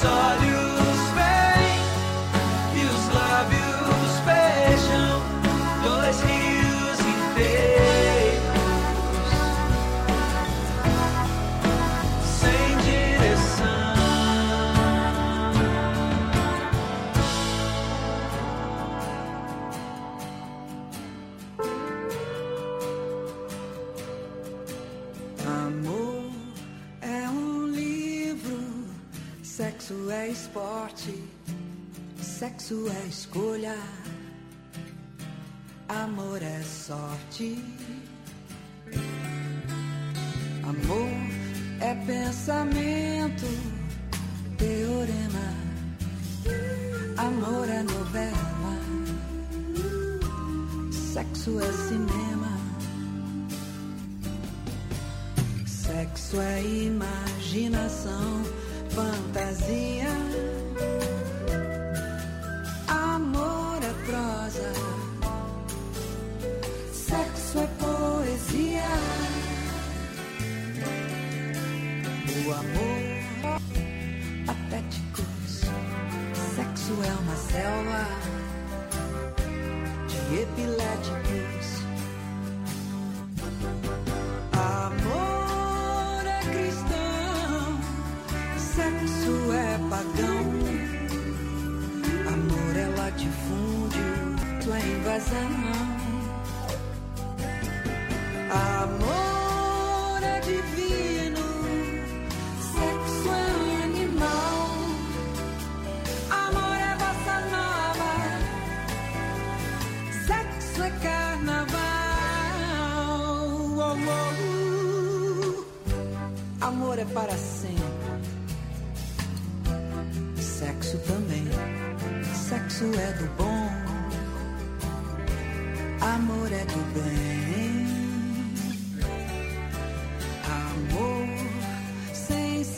olhos vêm e os lábios beijam, dois rios inteiros sem direção. Amor é um livro, sexo é esporte, sexo é escolha, amor é sorte. Amor é pensamento, teorema, amor é novela, sexo é cinema, sexo é imaginação, fantasia, amor é prosa, sexo é poesia. O amor, patéticos, sexo é uma selva de epiléticos. Amor é cristão, sexo é pagão. Amor é latifúndio, tua invasão. Amor é divino, sexo é animal. Amor é bossa nova, sexo é carnaval. Oh, oh. Amor é para sempre, sexo também. Sexo é do bom, amor é do bem.